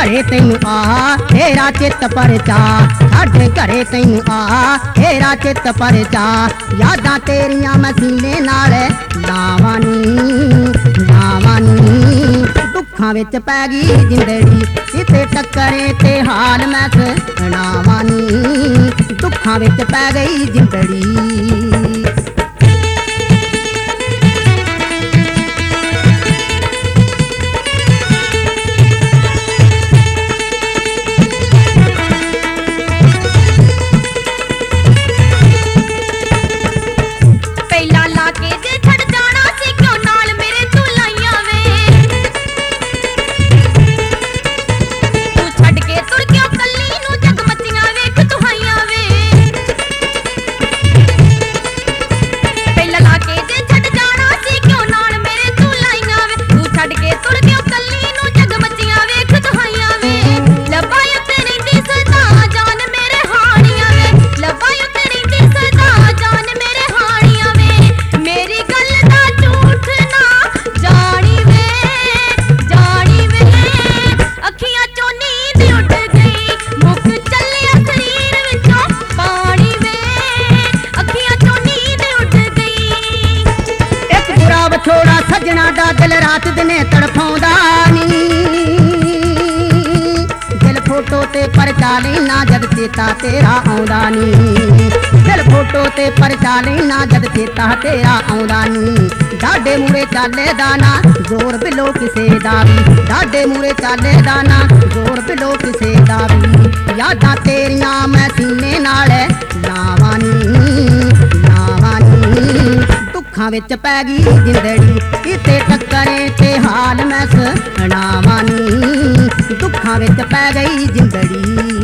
घरे तैनू आ तेरा चित परचा, साडे घरे तैनू आ तेरा चित परचा। यादां तेरियां मैं सीने नाल लावानी लावानी, दुखां विच पै गई जिंदड़ी किते टक्करे ते हाल मैं सुणावानी, दुखां विच पै गई जिंदड़ी। थोड़ा सजना दा दिल रात दिने तड़फाउंदा नी, दिल फोटो ते परचा लेना जद चेता तेरा आउंदा नी, दिल फोटो ते परचा लेना जद चेता तेरा आउंदा नी। डाडे मूरे चाले दाना जोर बिलो किसे दा वी, डाडे मूरे चाले दाना जोर बिलो किसे दा वी। यादां तेरियां मैं सीने नाल लावानी लावानी, दुखां विच पै गई जिंदड़ी किते टक्करे ते हाल मैं सुणावानी, दुखां विच पै गई जिंदड़ी।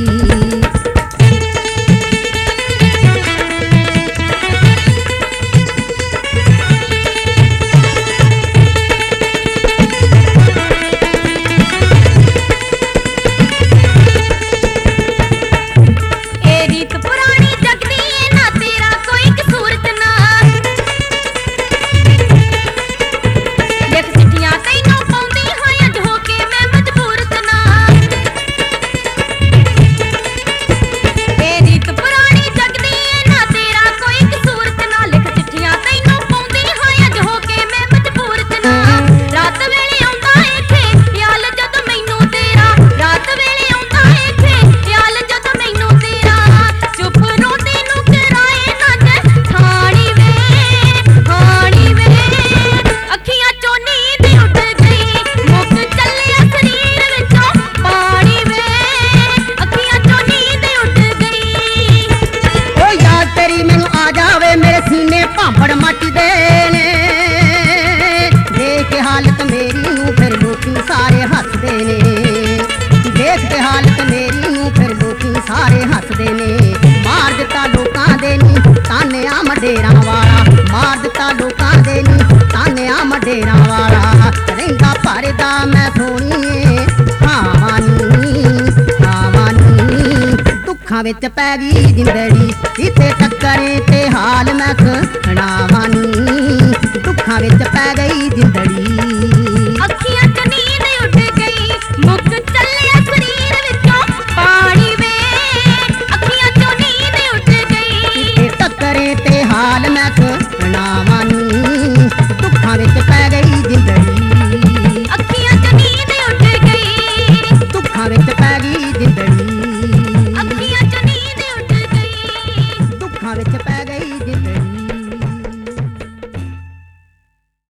भांबड़ मचदे ने देख के हालत मेरी नूं फिर लोकी सारे हसदे ने, देख के हालत मेरी नूं फिर लोकी सारे हसदे ने। मार दिता लोकां दे नी तानिया मडेरां वाला, मार दिता लोकां दे नी तानिया मडेरां वाला। रहिंदा भरदा मैं सोहणीए खावानी खावानी, दुखां विच पै गई जिंदड़ी किते टक्करे ते हाल मैं सुणावानी, दुखां विच पै गई जिंदड़ी।